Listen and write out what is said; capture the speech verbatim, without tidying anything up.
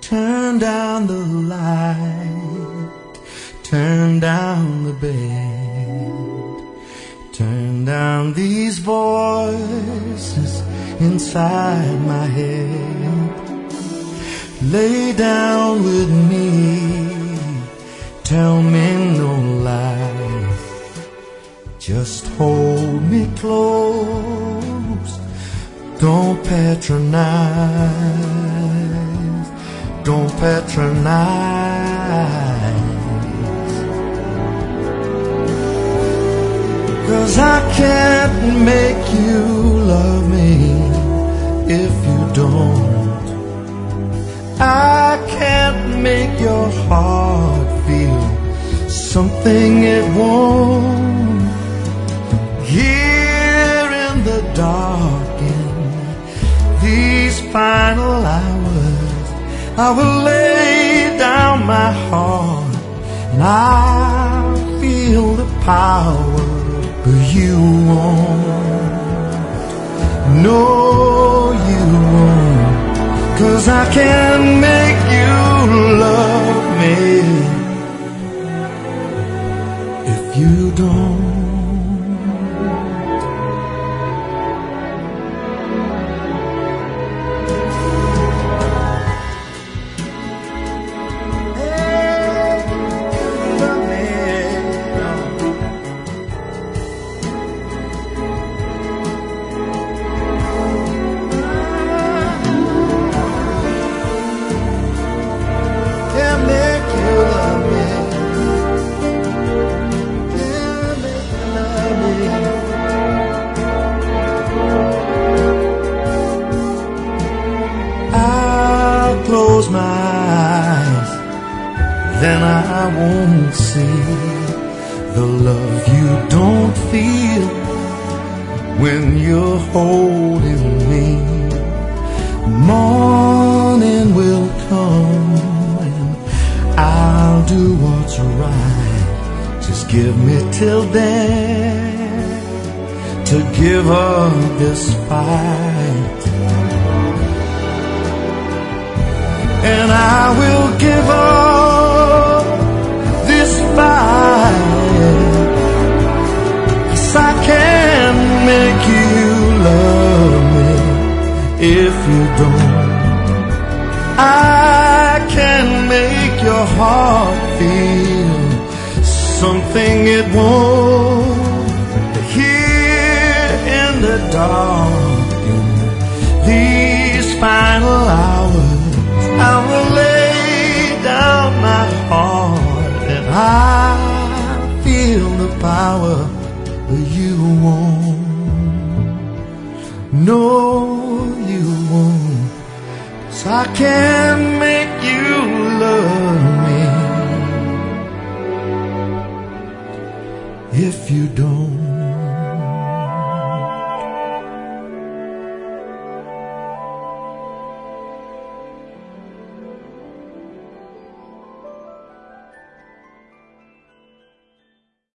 Turn down the light, turn down the bed, turn down these voices inside my head. Lay down with me, tell me no lies, just hold me close, don't patronize, don't patronize. 'Cause I can't make you love me if you don't. I can't make your heart feel something it won't. Here in the dark, in these final hours, I will lay down my heart and I'll feel the power, but you won't. No, you won't. 'Cause I can't make you love me if you don't. Close my eyes, then I won't see the love you don't feel when you're holding me. Morning will come and I'll do what's right. Just give me till then to give up this fight, and I will give up this fight. 'Cause I can't make you love me if you don't. I can make your heart feel something it won't. Here in the dark, in these final hours, I will lay down my heart and I feel the power, but you won't. No, you won't. 'Cause I can't make you love me if you don't.